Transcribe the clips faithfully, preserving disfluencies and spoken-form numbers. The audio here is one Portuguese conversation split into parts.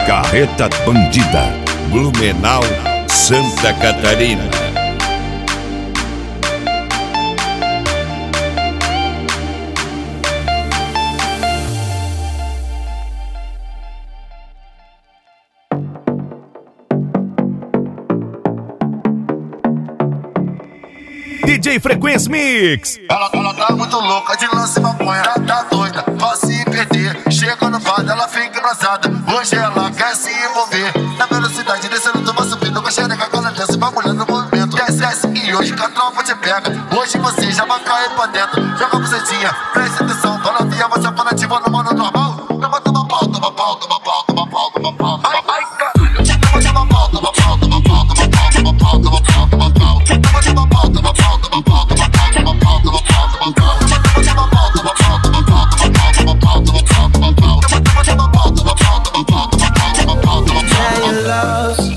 Carreta Bandida, Blumenau, Santa Catarina. D J Frequência Mix. Ela, ela tá muito louca de lance maconha, ela tá doida pra se perder. Chega no bar, ela fica engraçada. Hoje ela quer se envolver. Na velocidade descendo, tu vai subindo com a xereca, com ela desce, bagulhando no movimento. Desce, desce e hoje que a tropa te pega. Hoje você já vai cair pra dentro. Joga a bucetinha, presta atenção. Fala via, você fala ativa no mano normal. Toma, toma pau, toma pau, toma pau, toma pau, toma pau. Ai, ai, caralho. Toma, toma pau, toma pau, toma pau, toma pau, toma pau, toma pau, toma pau. Toma, toma pau, toma pau, toma pau, toma pau, toma pau, toma pau, toma pau. Toma pau, toma pau, toma pau, toma pau, toma pau, toma pau, toma pau. Toma pau, toma pau, toma pau, toma pau, toma pau, toma pau. Now you're lost,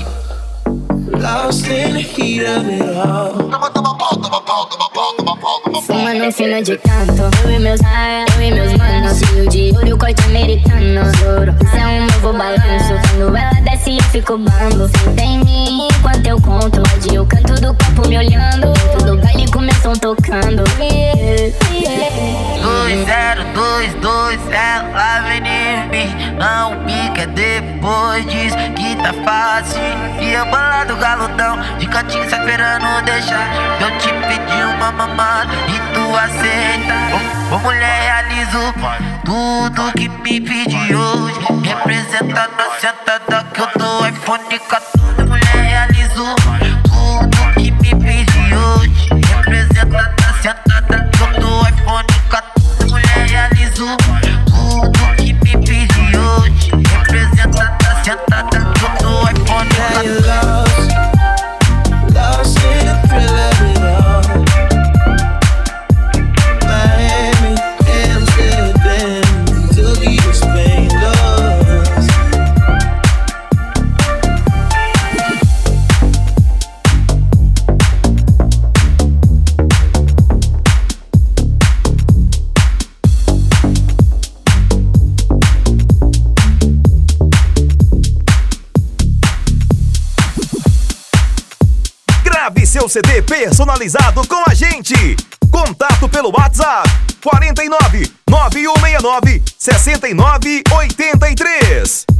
lost in the heat of it all. Toma, toma pau, toma pau, toma pau, toma pau, toma pau. Fumando fino de canto, eu e meus ah, eu e meus manos. Cio de ouro, corte americano. Ouro, isso é um novo balanço. Quando ela desce eu fico bambo. Senta em mim enquanto eu conto. Pode eu canto do copo me olhando. Todo baile começam tocando. Yeah, yeah. dois zero dois dois, ela vem em mim. Não pica depois diz que tá fácil. E eu bolado galudão, de cantinho só esperando deixar. Eu te pedi uma mamada e tu aceita. Ô, ô mulher, realizo tudo que me pedi hoje. Representa na sentada que eu dou iPhone quatorze. Mulher, realizo tudo que me pedi hoje. Representa na sentada que eu dou iPhone quatorze. Mulher, realizo tudo que me pedi hoje. Representa na sentada que eu dou iPhone Now you're quatorze. lost, lost in the thrill of it all. Miami, Amsterdam, Tokyo, Spain, lost. Grave seu C D personalizado com a gente. Contato pelo WhatsApp quatro nove nove um seis nove, seis nove oito três.